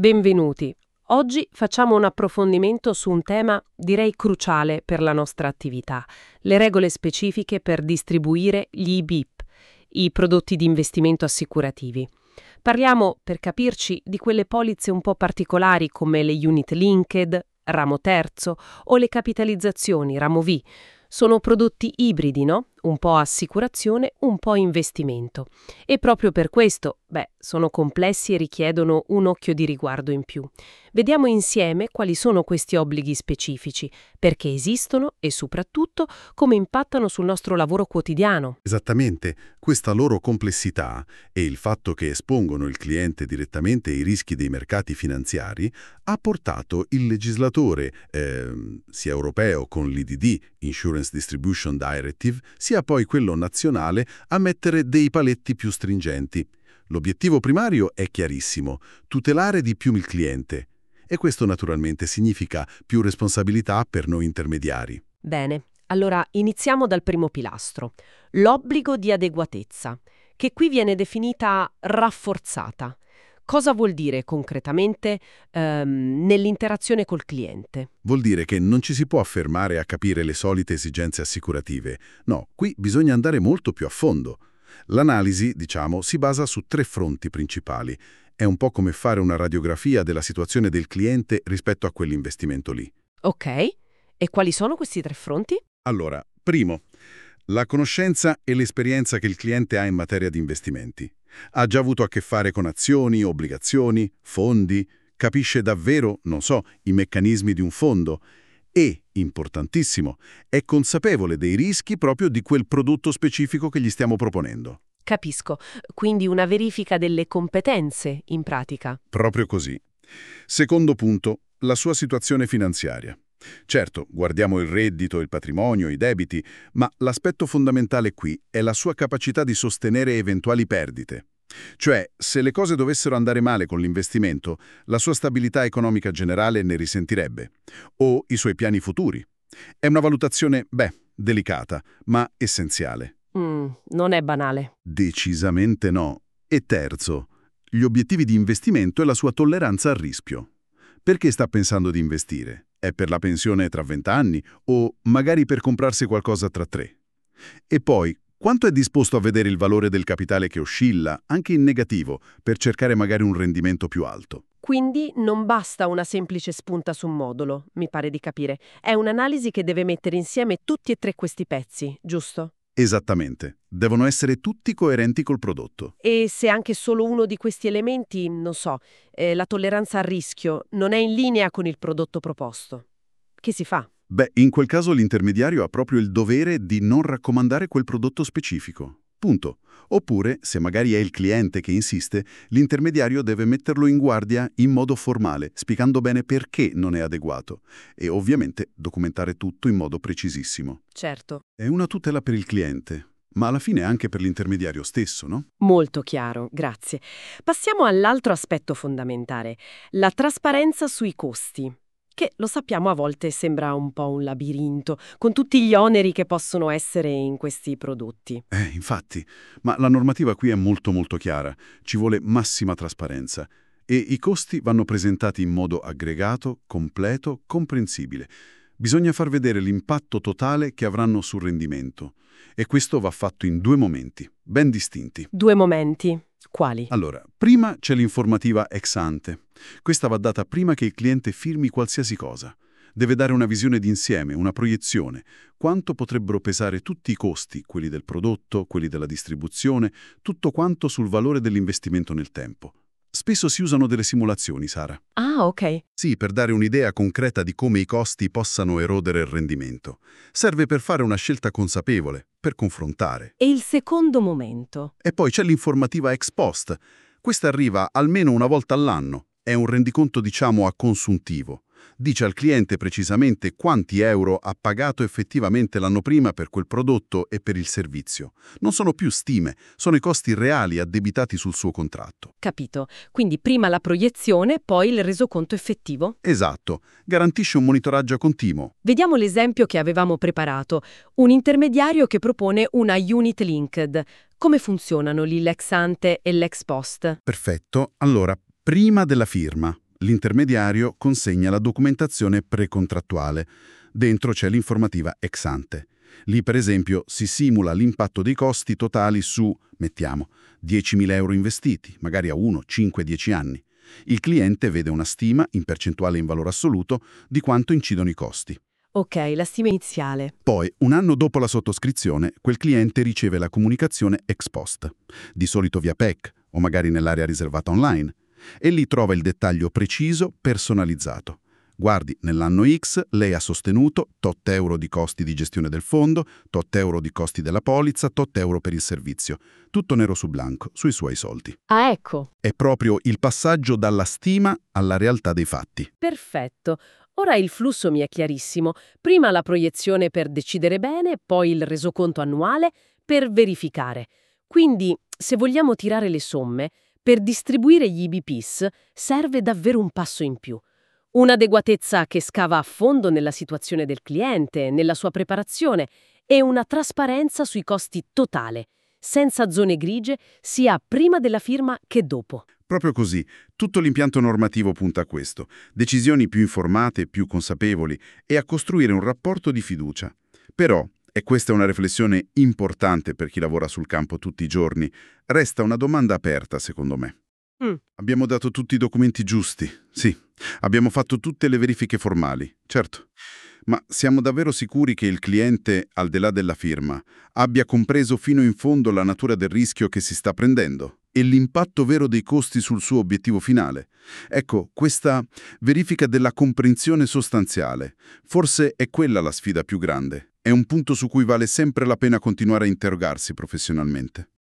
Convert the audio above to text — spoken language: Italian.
Benvenuti. Oggi facciamo un approfondimento su un tema, direi cruciale per la nostra attività, le regole specifiche per distribuire gli IBIP, i prodotti di investimento assicurativi. Parliamo, per capirci, di quelle polizze un po' particolari come le unit linked, ramo terzo o le capitalizzazioni, ramo V. Sono prodotti ibridi, no? Un po' assicurazione, un po' investimento. E proprio per questo, sono complessi e richiedono un occhio di riguardo in più. Vediamo insieme quali sono questi obblighi specifici, perché esistono e soprattutto come impattano sul nostro lavoro quotidiano. Esattamente, questa loro complessità e il fatto che espongono il cliente direttamente ai rischi dei mercati finanziari ha portato il legislatore, sia europeo con l'IDD, Insurance Distribution Directive, sia poi quello nazionale, a mettere dei paletti più stringenti. L'obiettivo primario è chiarissimo: tutelare di più il cliente. E questo naturalmente significa più responsabilità per noi intermediari. Bene, allora iniziamo dal primo pilastro, l'obbligo di adeguatezza, che qui viene definita rafforzata. Cosa vuol dire concretamente nell'interazione col cliente? Vuol dire che non ci si può affermare a capire le solite esigenze assicurative. No, qui bisogna andare molto più a fondo. L'analisi, si basa su 3 fronti principali. È un po' come fare una radiografia della situazione del cliente rispetto a quell'investimento lì. Ok, e quali sono questi 3 fronti? Allora, primo, la conoscenza e l'esperienza che il cliente ha in materia di investimenti. Ha già avuto a che fare con azioni, obbligazioni, fondi, capisce davvero, i meccanismi di un fondo e, importantissimo, è consapevole dei rischi proprio di quel prodotto specifico che gli stiamo proponendo. Capisco, quindi una verifica delle competenze in pratica. Proprio così. Secondo punto, la sua situazione finanziaria. Certo, guardiamo il reddito, il patrimonio, i debiti, ma l'aspetto fondamentale qui è la sua capacità di sostenere eventuali perdite. Cioè, se le cose dovessero andare male con l'investimento, la sua stabilità economica generale ne risentirebbe. O i suoi piani futuri. È una valutazione, delicata, ma essenziale. Non è banale. Decisamente no. E terzo, gli obiettivi di investimento e la sua tolleranza al rischio. Perché sta pensando di investire? È per la pensione tra 20 anni o magari per comprarsi qualcosa tra 3? E poi, quanto è disposto a vedere il valore del capitale che oscilla, anche in negativo, per cercare magari un rendimento più alto? Quindi non basta una semplice spunta su un modulo, mi pare di capire. È un'analisi che deve mettere insieme tutti e 3 questi pezzi, giusto? Esattamente. Devono essere tutti coerenti col prodotto. E se anche solo uno di questi elementi, la tolleranza al rischio, non è in linea con il prodotto proposto, che si fa? In quel caso l'intermediario ha proprio il dovere di non raccomandare quel prodotto specifico. Punto. Oppure, se magari è il cliente che insiste, l'intermediario deve metterlo in guardia in modo formale, spiegando bene perché non è adeguato. E ovviamente documentare tutto in modo precisissimo. Certo. È una tutela per il cliente, ma alla fine anche per l'intermediario stesso, no? Molto chiaro, grazie. Passiamo all'altro aspetto fondamentale, la trasparenza sui costi, che lo sappiamo a volte sembra un po' un labirinto, con tutti gli oneri che possono essere in questi prodotti. Infatti, ma la normativa qui è molto chiara, ci vuole massima trasparenza e i costi vanno presentati in modo aggregato, completo, comprensibile. Bisogna far vedere l'impatto totale che avranno sul rendimento e questo va fatto in 2 momenti, ben distinti. 2 momenti. Quali? Allora, prima c'è l'informativa ex ante. Questa va data prima che il cliente firmi qualsiasi cosa. Deve dare una visione d'insieme, una proiezione. Quanto potrebbero pesare tutti i costi, quelli del prodotto, quelli della distribuzione, tutto quanto sul valore dell'investimento nel tempo. Spesso si usano delle simulazioni, Sara. Ah, ok. Sì, per dare un'idea concreta di come i costi possano erodere il rendimento. Serve per fare una scelta consapevole, per confrontare. E il secondo momento? E poi c'è l'informativa ex post. Questa arriva almeno una volta all'anno. È un rendiconto, a consuntivo. Dice al cliente precisamente quanti euro ha pagato effettivamente l'anno prima per quel prodotto e per il servizio. Non sono più stime, sono i costi reali addebitati sul suo contratto. Capito. Quindi prima la proiezione, poi il resoconto effettivo? Esatto, garantisce un monitoraggio continuo. Vediamo l'esempio che avevamo preparato. Un intermediario che propone una unit linked. Come funzionano lì l'ex ante e l'ex post? Perfetto, allora, prima della firma. L'intermediario consegna la documentazione precontrattuale. Dentro c'è l'informativa ex ante. Lì, per esempio, si simula l'impatto dei costi totali su, mettiamo, 10.000 euro investiti, magari a 1, 5, 10 anni. Il cliente vede una stima, in percentuale e in valore assoluto, di quanto incidono i costi. Ok, la stima iniziale. Poi, un anno dopo la sottoscrizione, quel cliente riceve la comunicazione ex post, di solito via PEC o magari nell'area riservata online, e lì trova il dettaglio preciso, personalizzato. Guardi, nell'anno X lei ha sostenuto tot euro di costi di gestione del fondo, tot euro di costi della polizza, tot euro per il servizio. Tutto nero su bianco, sui suoi soldi. Ah, ecco. È proprio il passaggio dalla stima alla realtà dei fatti. Perfetto. Ora il flusso mi è chiarissimo. Prima la proiezione per decidere bene, poi il resoconto annuale per verificare. Quindi, se vogliamo tirare le somme, per distribuire gli IBPs serve davvero un passo in più. Un'adeguatezza che scava a fondo nella situazione del cliente, nella sua preparazione e una trasparenza sui costi totale, senza zone grigie sia prima della firma che dopo. Proprio così, tutto l'impianto normativo punta a questo, decisioni più informate, più consapevoli e a costruire un rapporto di fiducia. Però, e questa è una riflessione importante per chi lavora sul campo tutti i giorni, resta una domanda aperta secondo me. Abbiamo dato tutti i documenti giusti, sì, abbiamo fatto tutte le verifiche formali, certo. Ma siamo davvero sicuri che il cliente, al di là della firma, abbia compreso fino in fondo la natura del rischio che si sta prendendo e l'impatto vero dei costi sul suo obiettivo finale? Ecco, questa verifica della comprensione sostanziale, forse è quella la sfida più grande. È un punto su cui vale sempre la pena continuare a interrogarsi professionalmente.